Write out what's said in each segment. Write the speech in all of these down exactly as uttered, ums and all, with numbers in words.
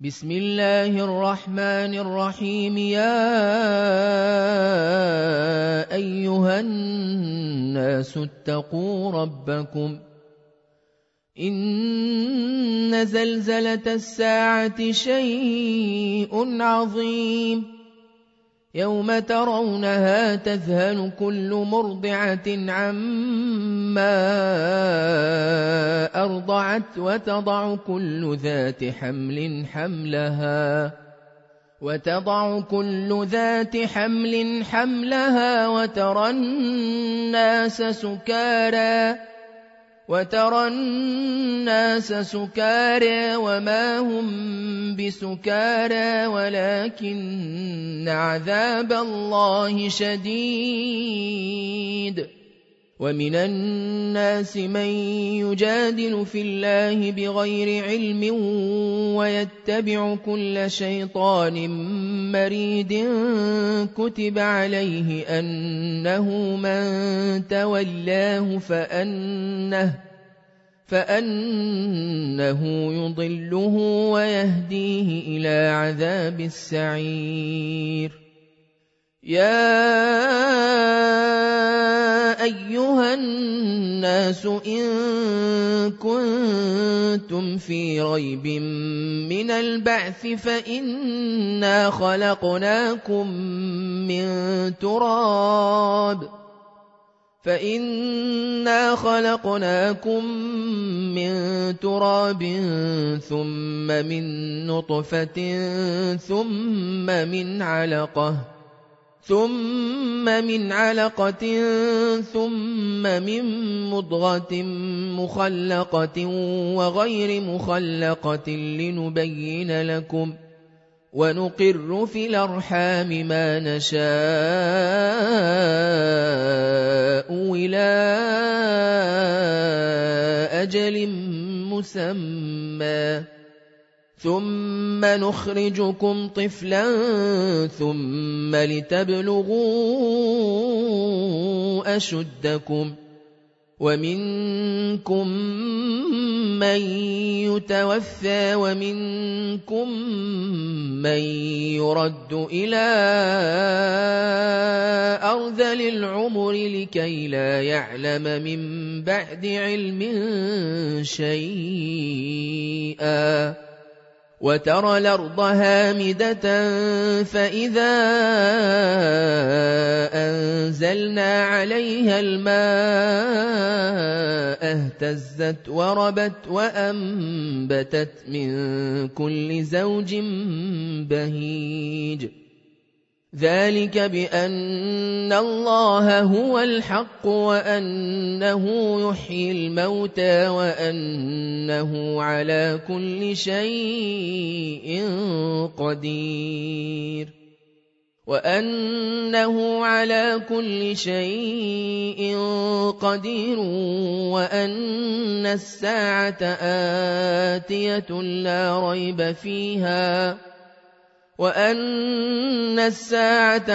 بسم الله الرحمن الرحيم يا أيها الناس اتقوا ربكم إن زلزلة الساعة شيء عظيم يوم ترونها تذهل كل مرضعة عما أرضعت وتضع كل ذات حمل حملها وتضع كل ذات حمل حملها وترى الناس سكارى وترى الناس سكارى وما هم بسكارى ولكن عذاب الله شديد ومن الناس من يجادل في الله بغير علم ويتبع كل شيطان مريد كتب عليه أنه من تولاه فأنه, فأنه يضله ويهديه إلى عذاب السعير يا أيها الناس إن كنتم في ريب من البعث فإنا خلقناكم من تراب فإنا خلقناكم من تراب ثم من نطفة ثم من علقة ثم من علقة ثم من مضغة مخلقة وغير مخلقة لنبين لكم ونقر في الأرحام ما نشاء إلى أجل مسمى ثم نخرجكم طفلا ثم لتبلغوا أشدكم ومنكم من يتوفى ومنكم من يرد إلى أرذل العمر لكي لا يعلم من بعد علم شيئا وترى الأرض هامدة فإذا أنزلنا عليها الماء اهتزت وربت وأنبتت من كل زوج بهيج ذلك بأن الله هو الحق وأنه يحيي الموتى وأنه على كل شيء قدير وأنه على كل شيء قدير وأن الساعة آتية لا ريب فيها وأن الساعة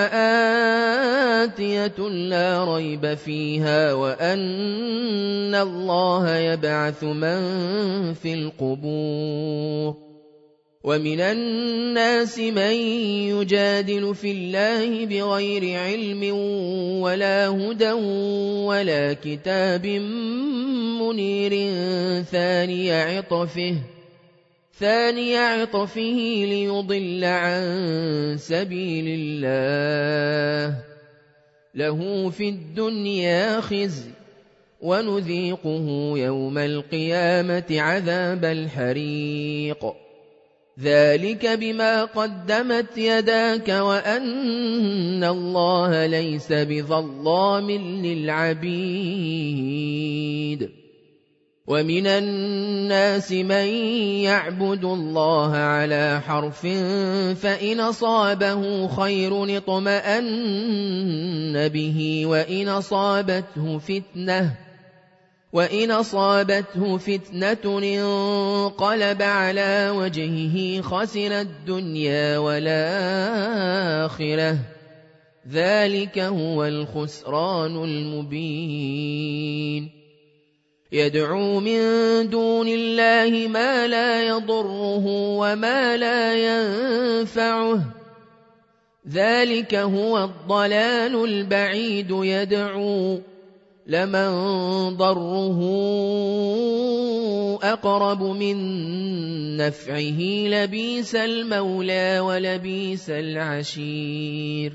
آتية لا ريب فيها وأن الله يبعث من في القبور ومن الناس من يجادل في الله بغير علم ولا هدى ولا كتاب منير ثاني عطفه ثاني عطفه ليضل عن سبيل الله له في الدنيا خزي ونذيقه يوم القيامة عذاب الحريق ذلك بما قدمت يداك وأن الله ليس بظلام للعبيد ومن الناس من يعبد الله على حرف فإن أصابه خير اطمأن به وإن أصابته فتنة وإن أصابته فتنة انقلب على وجهه خسر الدنيا والآخرة ذلك هو الخسران المبين يدعو من دون الله ما لا يضره وما لا ينفعه ذلك هو الضلال البعيد يدعو لمن ضره أقرب من نفعه لبيس المولى ولبيس العشير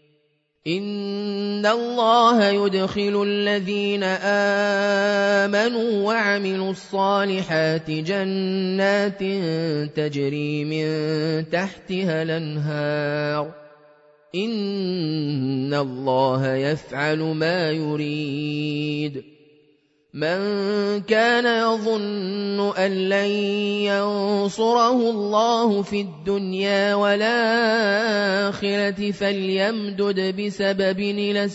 إن الله يدخل الذين آمنوا وعملوا الصالحات جنات تجري من تحتها الأنهار إن الله يفعل ما يريد من كان يظن أن لن ينصره الله في الدنيا والآخرة فليمدد بسبب إلى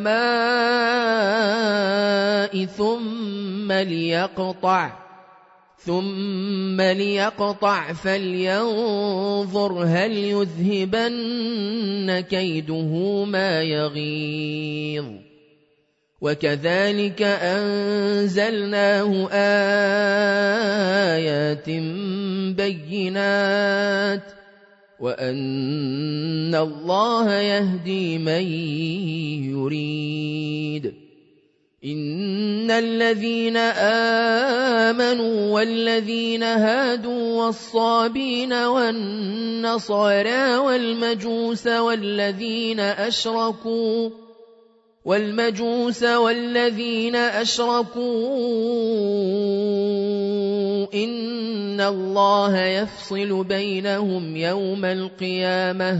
السماء ثم ليقطع ثم ليقطع فلينظر هل يذهبن كيده ما يغيظ وكذلك أنزلناه آيات بينات وأن الله يهدي من يريد إن الذين آمنوا والذين هادوا والصابين والنصارى والمجوس والذين أشركوا والمجوس والذين أشركوا إن الله يفصل بينهم يوم القيامة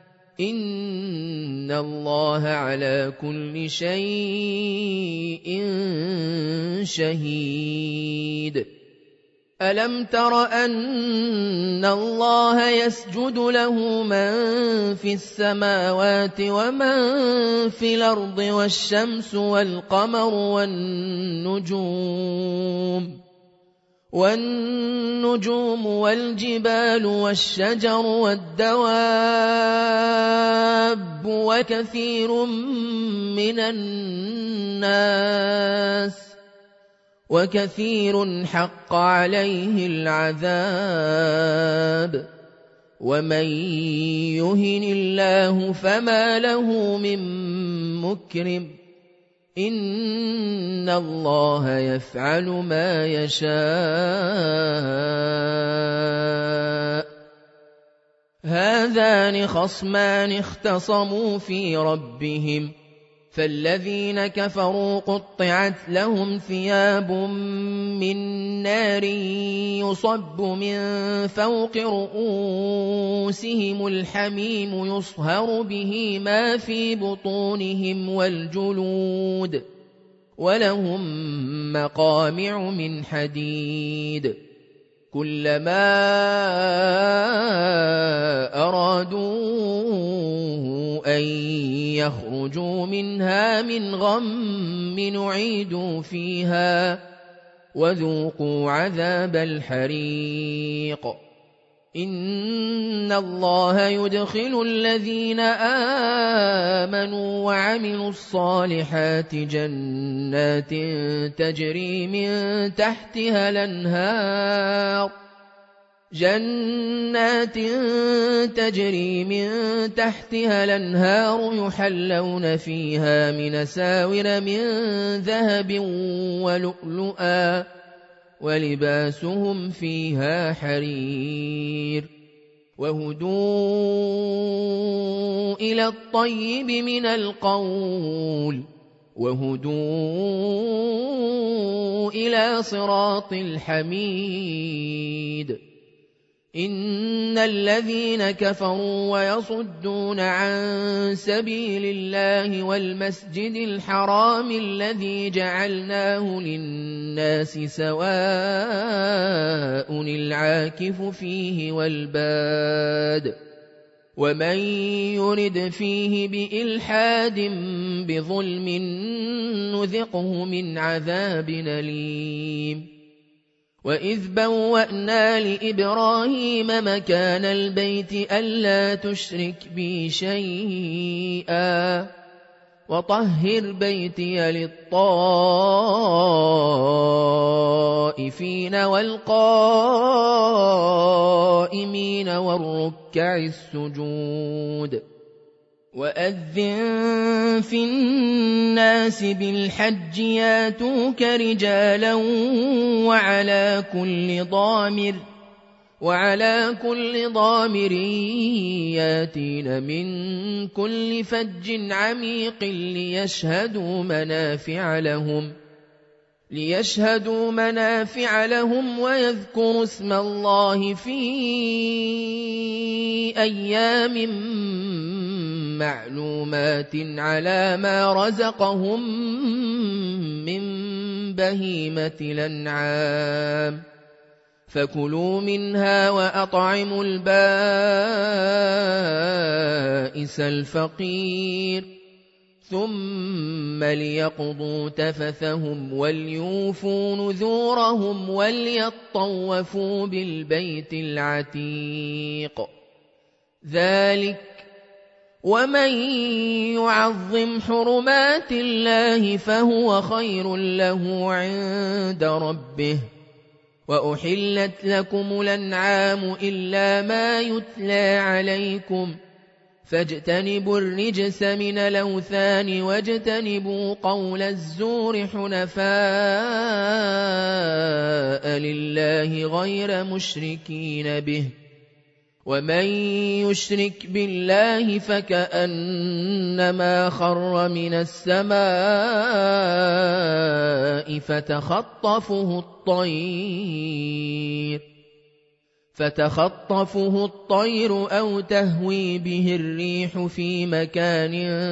إن الله على كل شيء شهيد ألم تر أن الله يسجد له من في السماوات ومن في الأرض والشمس والقمر والنجوم والنجوم والجبال والشجر والدواب وكثير من الناس وكثير حق عليه العذاب ومن يهن الله فما له من مكرم إن الله يفعل ما يشاء هذان خصمان اختصموا في ربهم فالذين كفروا قطعت لهم ثياب من نار يصب من فوق رؤوسهم الحميم يصهر به ما في بطونهم والجلود ولهم مقامع من حديد كلما أرادوا أن يخرجوا منها من غم نعيدوا فيها وذوقوا عذاب الحريق إن الله يدخل الذين آمنوا وعملوا الصالحات جنات تجري من تحتها الأنهار جنات تجري من تحتها الأنهار يحلون فيها من ساور من ذهب ولؤلؤا ولباسهم فيها حرير وهدوا إلى الطيب من القول وهدوا إلى صراط الحميد إن الذين كفروا ويصدون عن سبيل الله والمسجد الحرام الذي جعلناه للناس سواء العاكف فيه والباد ومن يرد فيه بإلحاد بظلم نذقه من عذاب أليم وإذ بوأنا لإبراهيم مكان البيت ألا تشرك بي شيئا وطهر بيتي للطائفين والقائمين والركع السجود وأذن في الناس بالحج ياتوك رجالا وعلى كل ضامر وعلى كل ضامر ياتين من كل فج عميق ليشهدوا منافع لهم ليشهدوا منافع لهم ويذكروا اسم الله في أيام معلومات على ما رزقهم من بهيمة الأنعام فكلوا منها وأطعموا البائس الفقير ثم ليقضوا تفثهم وليوفوا نذورهم وليطوفوا بالبيت العتيق ذلك ومن يعظم حرمات الله فهو خير له عند ربه وأحلت لكم الأنعام إلا ما يتلى عليكم فاجتنبوا الرجس من الأوثان واجتنبوا قول الزور حنفاء لله غير مشركين به ومن يشرك بالله فكأنما خر من السماء فتخطفه الطير فتخطفه الطير أو تهوي به الريح في مكان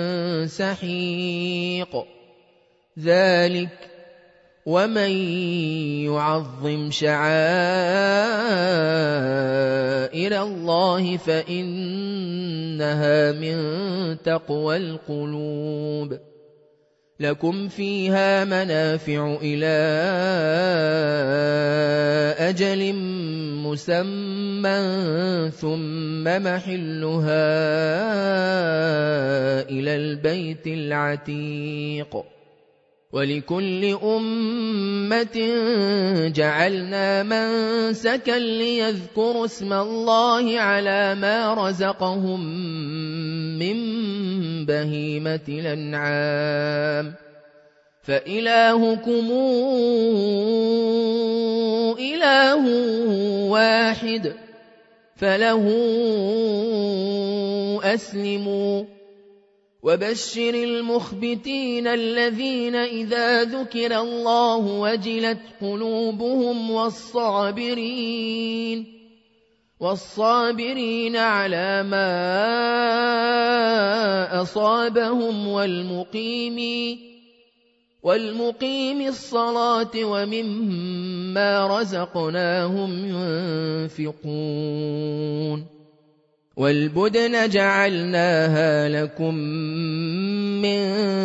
سحيق ذلك ومن يعظم شعائر الله فإنها من تقوى القلوب لكم فيها منافع إلى أجل مسمى ثم محلها إلى البيت العتيق ولكل أمة جعلنا منسكا ليذكروا اسم الله على ما رزقهم من بهيمة الأنعام فإلهكم إله واحد فله أسلموا وبشر المخبتين الذين إذا ذكر الله وجلت قلوبهم والصابرين والصابرين على ما أصابهم والمقيم والمقيم الصلاة ومما رزقناهم ينفقون والبدن جعلناها لكم من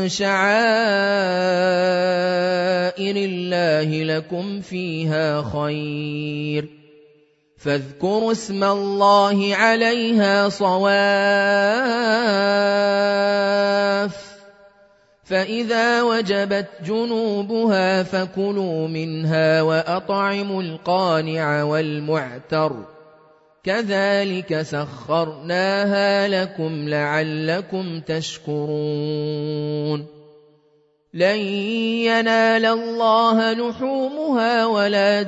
شعائر الله لكم فيها خير فاذكروا اسم الله عليها صواف فإذا وجبت جنوبها فكلوا منها وأطعموا القانع والمعتر كذلك سخرناها لكم لعلكم تشكرون لن ينال الله لحومها ولا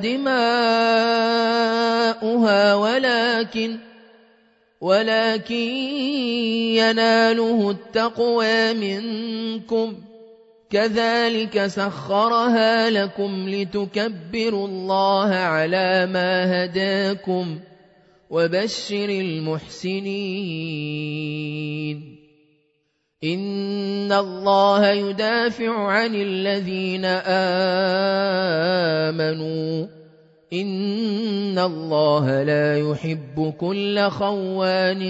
دماؤها ولكن ولكن يناله التقوى منكم كذلك سخرها لكم لتكبروا الله على ما هداكم وبشر المحسنين إن الله يدافع عن الذين آمنوا إن الله لا يحب كل خوان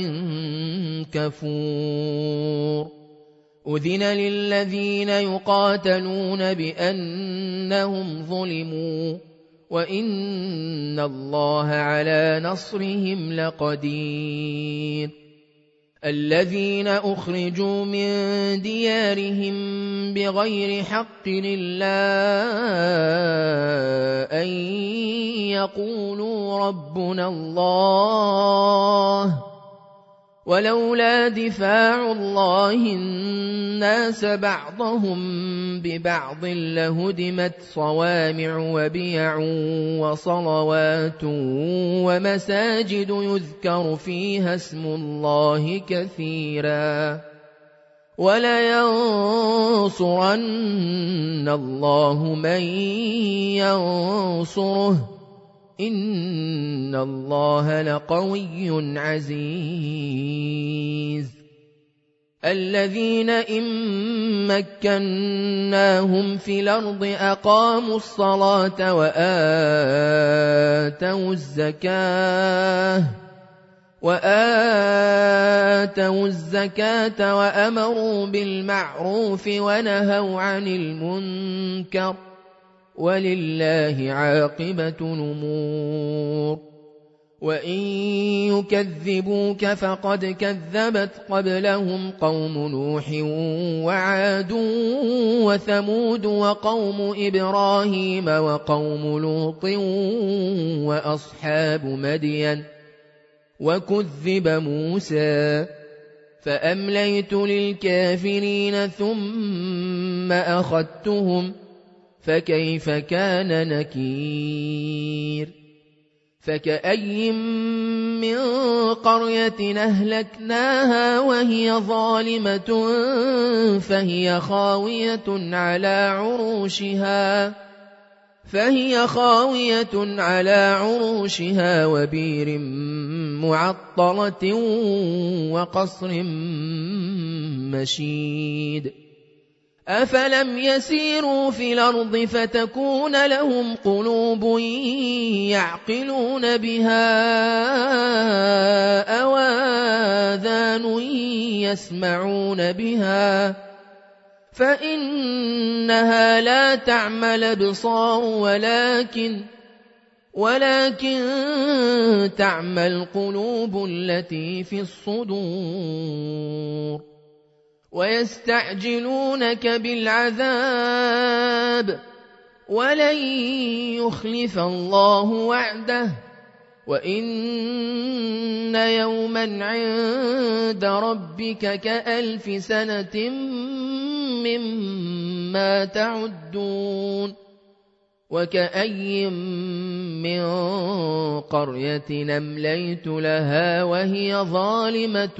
كفور أذن للذين يقاتلون بأنهم ظلموا وإن الله على نصرهم لقدير الذين أخرجوا من ديارهم بغير حق إلا أن يقولوا ربنا الله ولولا دفاع الله الناس بعضهم ببعض لهدمت صوامع وبيع وصلوات ومساجد يذكر فيها اسم الله كثيرا ولينصرن الله من ينصره إن الله لقوي عزيز الذين إن مكناهم في الأرض أقاموا الصلاة وآتوا الزكاة وآتوا الزكاة وأمروا بالمعروف ونهوا عن المنكر ولله عاقبة الأمور وإن يكذبوك فقد كذبت قبلهم قوم نوح وعاد وثمود وقوم إبراهيم وقوم لوط وأصحاب مدين وكذب موسى فأمليت للكافرين ثم أخذتهم فكيف كان نكير فكأي من قرية أهلكناها وهي ظالمة فهي خاوية على عروشها فهي خاوية على عروشها وبير معطلة وقصر مشيد أفلم يسيروا في الأرض فتكون لهم قلوب يعقلون بها أو آذان يسمعون بها فإنها لا تعمى الأبصار ولكن ولكن تعمى القلوب التي في الصدور ويستعجلونك بالعذاب ولن يخلف الله وعده وإن يوما عند ربك كألف سنة مما تعدون وكأي من قرية أمليت لها وهي ظالمة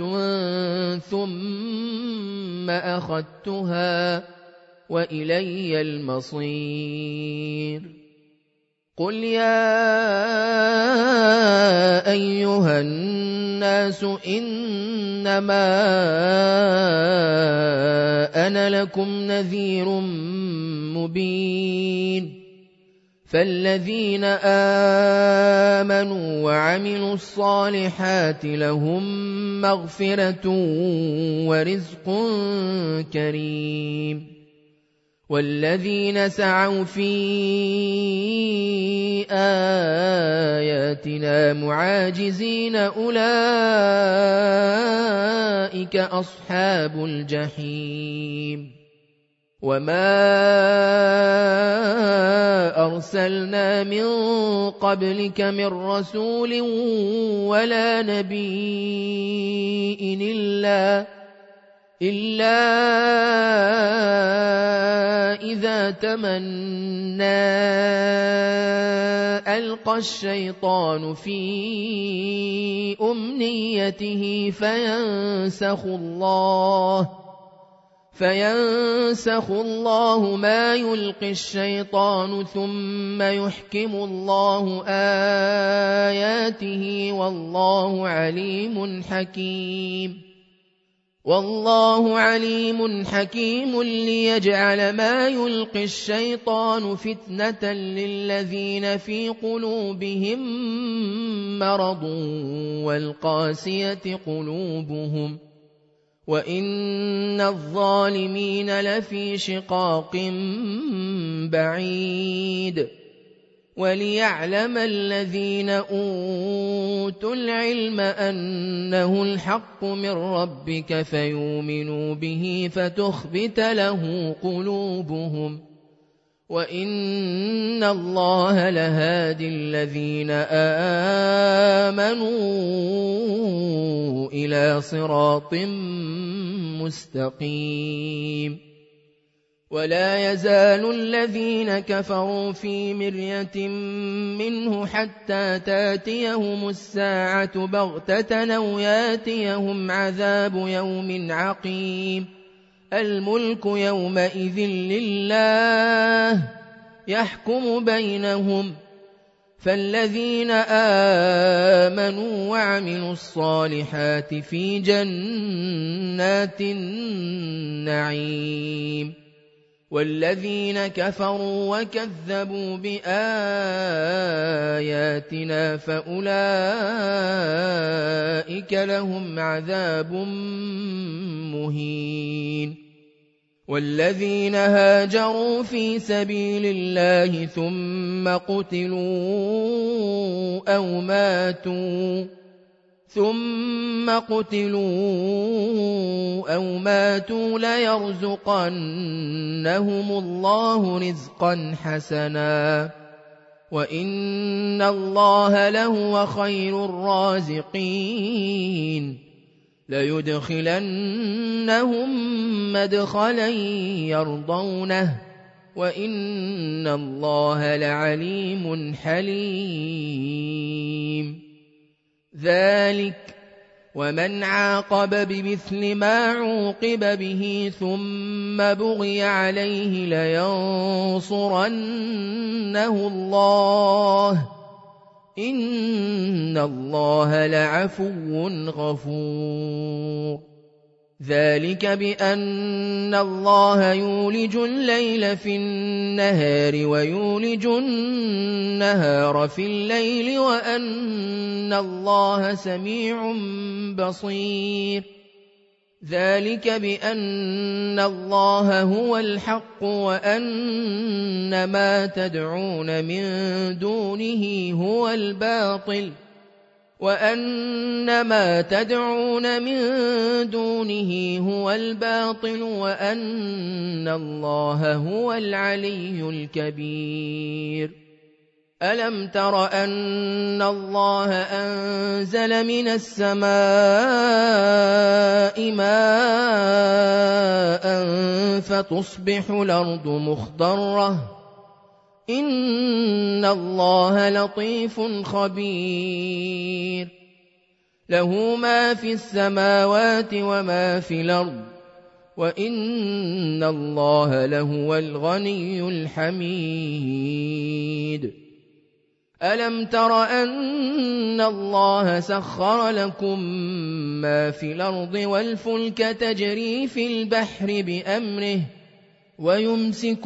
ثم أخذتها وإلي المصير قل يا أيها الناس إنما أنا لكم نذير مبين فالذين آمنوا وعملوا الصالحات لهم مغفرة ورزق كريم والذين سعوا في آياتنا معاجزين أولئك أصحاب الجحيم وما أرسلنا من قبلك من رسول ولا نبي إلا إلا إذا تمنى ألقى الشيطان في أمنيته فينسخ الله فينسخ الله ما يلقي الشيطان ثم يحكم الله آياته والله عليم حكيم والله عليم حكيم ليجعل ما يلقي الشيطان فتنة للذين في قلوبهم مرض والقاسية قلوبهم وإن الظالمين لفي شقاق بعيد وَلِيَعْلَمَ الَّذِينَ أُوتُوا الْعِلْمَ أَنَّهُ الْحَقُّ مِنْ رَبِّكَ فَيُؤْمِنُوا بِهِ فَتُخْبِتَ لَهُ قُلُوبُهُمْ وَإِنَّ اللَّهَ لَهَادِي الَّذِينَ آمَنُوا إِلَى صِرَاطٍ مُسْتَقِيمٍ وَلَا يَزَالُ الَّذِينَ كَفَرُوا فِي مِرْيَةٍ مِّنْهُ حَتَّى تَأْتِيَهُمُ السَّاعَةُ بَغْتَةً أَوْ يَأْتِيَهُمْ عَذَابُ يَوْمٍ عَقِيمٍ الْمُلْكُ يَوْمَئِذٍ لِلَّهِ يَحْكُمُ بَيْنَهُمْ فَالَّذِينَ آمَنُوا وَعَمِلُوا الصَّالِحَاتِ فِي جَنَّاتِ النَّعِيمِ وَالَّذِينَ كَفَرُوا وَكَذَّبُوا بِآيَاتِنَا فَأُولَئِكَ لَهُمْ عَذَابٌ مُّهِينٌ وَالَّذِينَ هَاجَرُوا فِي سَبِيلِ اللَّهِ ثُمَّ قُتِلُوا أَوْ مَاتُوا ثُمَّ قُتِلُوا أَوْ مَاتُوا لَيَرْزُقَنَّهُمُ اللَّهُ رِزْقًا حَسَنًا وَإِنَّ اللَّهَ لَهُوَ خَيْرُ الرَّازِقِينَ لَيُدْخِلَنَّهُم مَّدْخَلًا يَرْضَوْنَهُ وَإِنَّ اللَّهَ لَعَلِيمٌ حَلِيمٌ ذَلِكَ وَمَنْ عَاقَبَ بِمِثْلِ مَا عُوقِبَ بِهِ ثُمَّ بُغِيَ عَلَيْهِ لَيَنصُرَنَّهُ اللَّهُ إِنَّ اللَّهَ لَعَفُوٌّ غَفُورٌ ذَلِكَ بِأَنَّ اللَّهَ يُولِجُ اللَّيْلَ فِي النَّهَارِ وَيُولِجُ النَّهَارَ فِي اللَّيْلِ وَأَنَّ اللَّهَ سَمِيعٌ بَصِيرٌ ذَلِكَ بِأَنَّ اللَّهَ هُوَ الْحَقُّ وَأَنَّ مَا تَدْعُونَ مِن دُونِهِ هُوَ الْبَاطِلُ وَأَنَّ مَا تَدْعُونَ مِن دُونِهِ هُوَ الْبَاطِلُ وَأَنَّ اللَّهَ هُوَ الْعَلِيُّ الْكَبِيرُ أَلَمْ تَرَ أَنَّ اللَّهَ أَنزَلَ مِنَ السَّمَاءِ مَاءً فَتُصْبِحُ الْأَرْضُ مُخْضَرَّةً إِنَّ اللَّهَ لَطِيفٌ خَبِيرٌ لَهُ مَا فِي السَّمَاوَاتِ وَمَا فِي الْأَرْضِ وَإِنَّ اللَّهَ لَهُوَ الْغَنِيُّ الْحَمِيدُ أَلَمْ تَرَ أَنَّ اللَّهَ سَخَّرَ لَكُم مَّا فِي الْأَرْضِ وَالْفُلْكَ تَجْرِي فِي الْبَحْرِ بِأَمْرِهِ وَيُمْسِكُ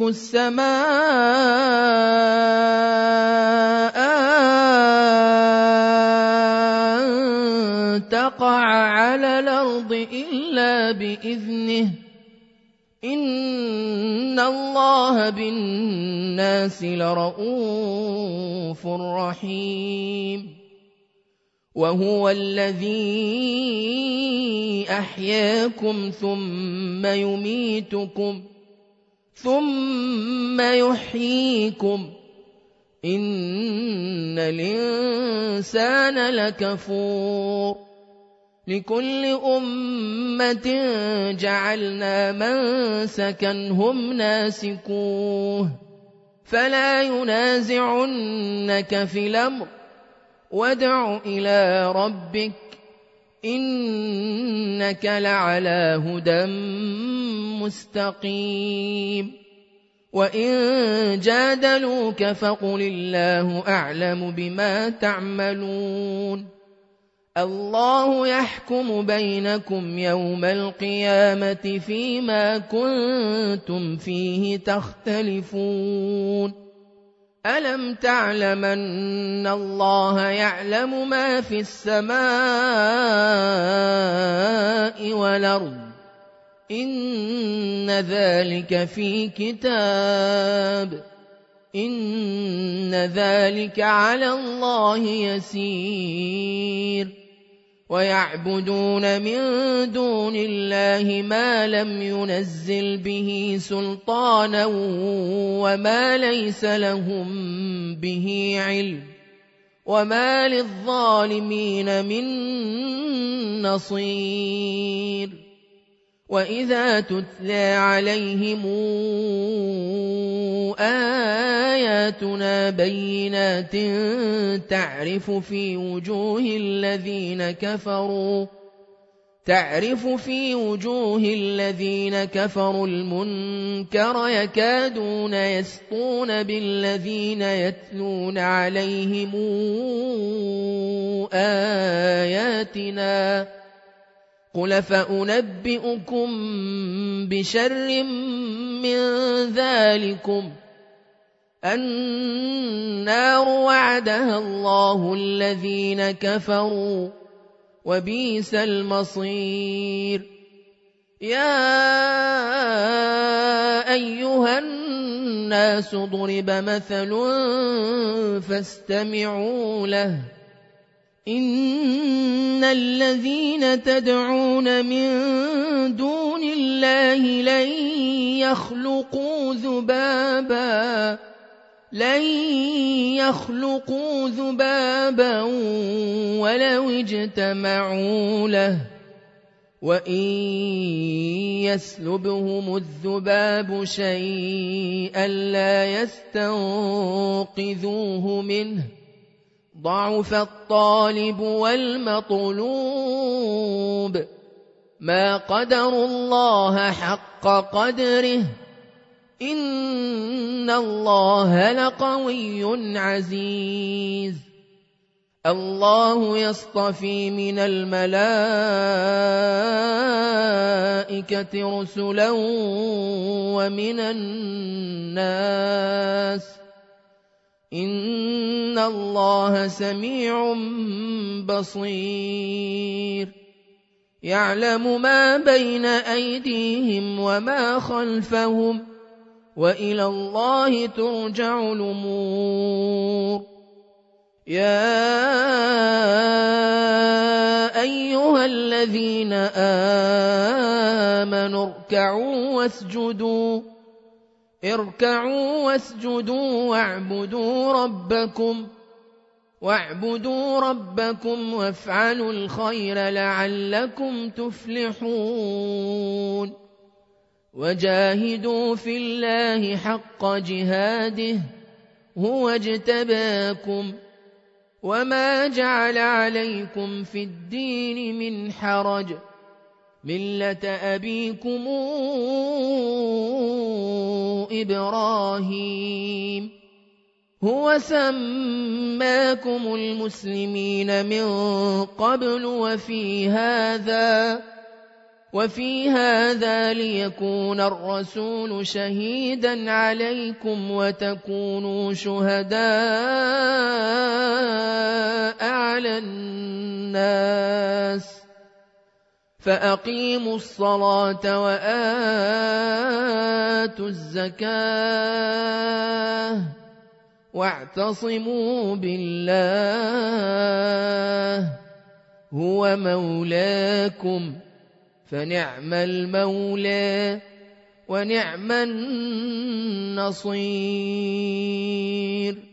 السَّمَاءَ أَن تَقَعَ عَلَى الْأَرْضِ إِلَّا بِإِذْنِهِ إِنَّ اللَّهَ بِالنَّاسِ لَرَءُوفٌ رَّحِيمٌ وَهُوَ الَّذِي أَحْيَاكُمْ ثُمَّ يُمِيتُكُمْ ثُمَّ يُحْيِيكُمْ إِنَّ الْإِنسَانَ لَكَفُورٌ لِكُلِّ أُمَّةٍ جَعَلْنَا مَنسَكًا هُمْ نَاسِكُوهُ فَلَا يُنَازِعُنَّكَ فِي الْأَمْرِ وَادْعُ إِلَىٰ رَبِّكَ إِنَّكَ لَعَلَىٰ هُدًى مُّسْتَقِيمٍ وَإِن جَادَلُوكَ فَقُلِ اللَّهُ أَعْلَمُ بِمَا تَعْمَلُونَ اللَّهُ يَحْكُمُ بَيْنَكُمْ يَوْمَ الْقِيَامَةِ فِيمَا كُنتُمْ فِيهِ تَخْتَلِفُونَ أَلَمْ تَعْلَمْ أَنَّ اللَّهَ يَعْلَمُ مَا فِي السَّمَاءِ وَالْأَرْضِ إِنَّ ذَلِكَ فِي كِتَابٍ إن ذلك على الله يسير ويعبدون من دون الله ما لم ينزل به سلطانا وما ليس لهم به علم وما للظالمين من نصير وإذا تتلى عليهم آياتنا بينات تعرف في وجوه الذين كفروا تعرف في وجوه الذين كفروا المنكر يكادون يسطون بالذين يتلون عليهم آياتنا قل فأنبئكم بشر من ذلكم النار وعدها الله الذين كفروا وبئس المصير يا أيها الناس ضرب مثل فاستمعوا له إن الذين تدعون من دون الله لن يخلقوا ذبابا لن يخلقوا ذبابا ولو اجتمعوا له وإن يسلبهم الذباب شيئا لا يستنقذوه منه ضعف الطالب والمطلوب ما قدروا الله حق قدره إن الله لقوي عزيز الله يصطفي من الملائكة رسلا ومن الناس إن الله سميع بصير يعلم ما بين أيديهم وما خلفهم وإلى الله ترجع الأمور يا أيها الذين آمنوا اركعوا واسجدوا اركعوا واسجدوا واعبدوا ربكم واعبدوا ربكم وافعلوا الخير لعلكم تفلحون وجاهدوا في الله حق جهاده هو اجتباكم وما جعل عليكم في الدين من حرج ملة أبيكم إبراهيم هو سماكم المسلمين من قبل وفي هذا وفي هذا ليكون الرسول شهيدا عليكم وتكونوا شهداء على الناس فأقيموا الصلاة وآتوا الزكاة واعتصموا بالله هو مولاكم فنعم المولى ونعم النصير